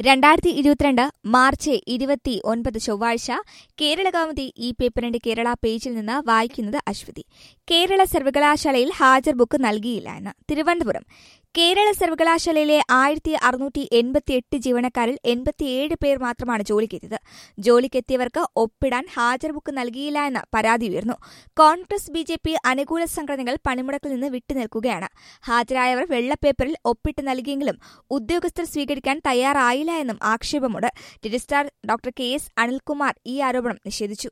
2022 March 29 ചൊവ്വാഴ്ച കേരളകൗമുദി ഈ പേപ്പറിന്റെ കേരള പേജിൽ നിന്ന് വായിക്കുന്നത് അശ്വതി. കേരള സർവകലാശാലയിൽ ഹാജർ ബുക്ക് നൽകിയില്ല എന്ന്. തിരുവനന്തപുരം. കേരള സർവകലാശാലയിലെ 1688 ജീവനക്കാരിൽ 87 പേർ മാത്രമാണ് ജോലിക്കെത്തിയത്. ജോലിക്കെത്തിയവർക്ക് ഒപ്പിടാൻ ഹാജർ ബുക്ക് നൽകിയില്ല എന്ന പരാതി ഉയർന്നു. Congress BJP. അനുകൂല സംഘടനകൾ പണിമുടക്കിൽ നിന്ന് വിട്ടുനിൽക്കുകയാണ്. ഹാജരായവർ വെള്ളപ്പേപ്പറിൽ ഒപ്പിട്ട് നൽകിയെങ്കിലും ഉദ്യോഗസ്ഥർ സ്വീകരിക്കാൻ തയ്യാറായില്ല എന്നും ആക്ഷേപമുണ്ട്. Registrar doctor KS. അനിൽകുമാർ ഈ ആരോപണം നിഷേധിച്ചു.